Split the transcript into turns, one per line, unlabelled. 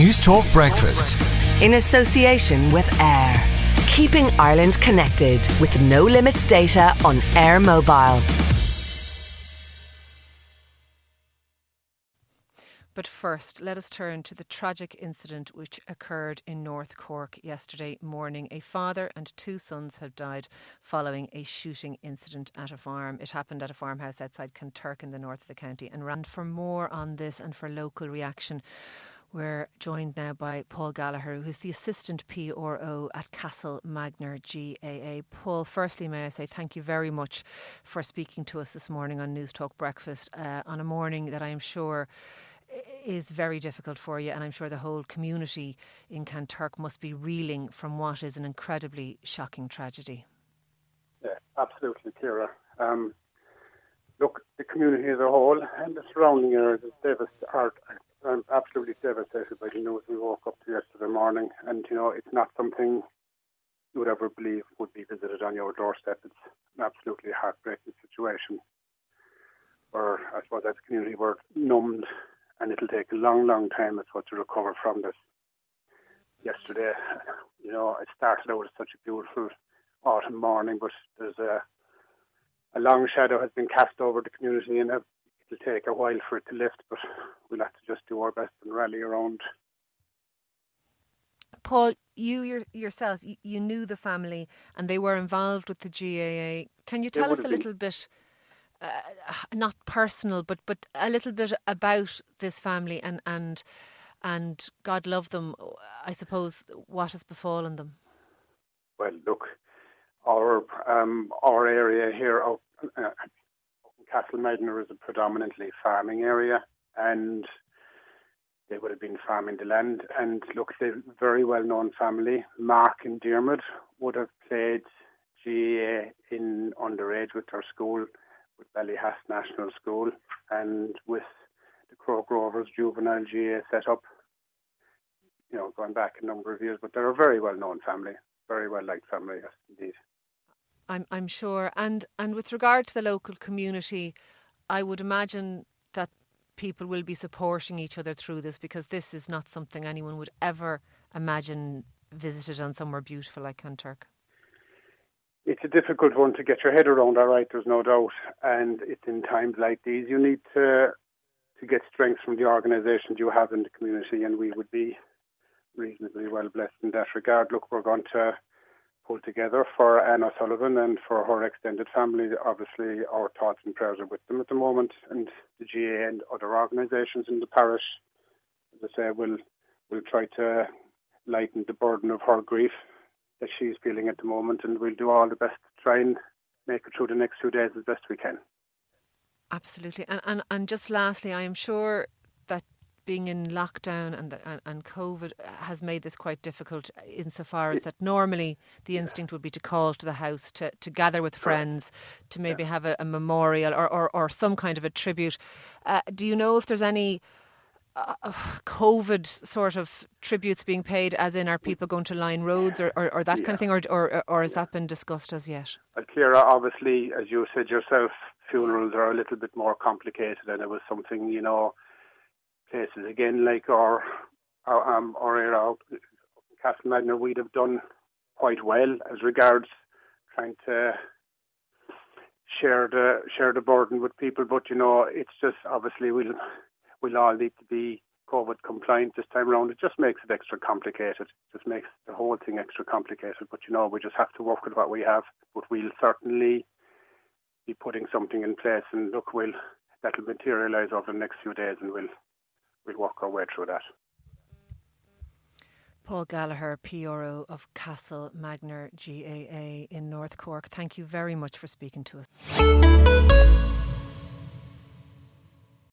News Talk Breakfast.
In association with Air. Keeping Ireland connected with no limits data on Air Mobile.
But first, let us turn to the tragic incident which occurred in North Cork yesterday morning. A father and two sons have died following a shooting incident at a farm. It happened at a farmhouse outside Kanturk in the north of the county. And for more on this and for local reaction, we're joined now by Paul Gallagher, who's the Assistant PRO at Castle Magner GAA. Paul, firstly, may I say thank you very much for speaking to us this morning on News Talk Breakfast on a morning that I am sure is very difficult for you, and I'm sure the whole community in Kanturk must be reeling from what is an incredibly shocking tragedy.
Yeah, absolutely, Ciara. Look, the community as a whole and the surrounding areas are absolutely devastated by the news we woke up to yesterday morning, and it's not something you would ever believe would be visited on your doorstep. It's an absolutely heartbreaking situation where I suppose as a community we're numbed, and it'll take a long, long time, I suppose, to recover from this. Yesterday, it started out as such a beautiful autumn morning, but there's a long shadow has been cast over the community, and it'll take a while for it to lift, but we'll have to just do our best and rally around.
Paul, you yourself, you knew the family and they were involved with the GAA. Can you tell us a little bit, not personal, but a little bit about this family and God love them, I suppose, what has befallen them?
Well, look, our area here up Castle Magner is a predominantly farming area, and they would have been farming the land. And look, they're a very well-known family. Mark and Diarmuid would have played GAA in underage with our school, with Ballyhass National School, and with the Croke Rovers juvenile GAA set up, going back a number of years. But they're a very well-known family, very well-liked family, yes, indeed.
I'm sure. And with regard to the local community, I would imagine that people will be supporting each other through this, because this is not something anyone would ever imagine visited on somewhere beautiful like Kanturk.
It's a difficult one to get your head around, all right, there's no doubt. And it's in times like these you need to get strength from the organisations you have in the community, and we would be reasonably well blessed in that regard. Look, we're going to pull together for Anne O'Sullivan and for her extended family. Obviously, our thoughts and prayers are with them at the moment, and the GAA and other organisations in the parish, as I say, will try to lighten the burden of her grief that she's feeling at the moment, and we'll do all the best to try and make it through the next few days as best we can.
Absolutely. And just lastly, I am sure that being in lockdown and COVID has made this quite difficult, insofar as that normally the instinct would be to call to the house, to gather with friends, to maybe have a memorial or some kind of a tribute. Do you know if there's any COVID sort of tributes being paid, as in are people going to line roads or that kind of thing, or has that been discussed as yet?
Well, Ciara, obviously, as you said yourself, funerals are a little bit more complicated, and it was something, places again like our area, Castle Magner, we'd have done quite well as regards trying to share the burden with people, but it's just obviously we'll all need to be COVID compliant this time around. It just makes it extra complicated. It just makes the whole thing extra complicated. But we just have to work with what we have. But we'll certainly be putting something in place, and look, that'll materialise over the next few days, and we'll work our way through that.
Paul Gallagher, PRO of Castle Magner GAA in North Cork. Thank you very much for speaking to us.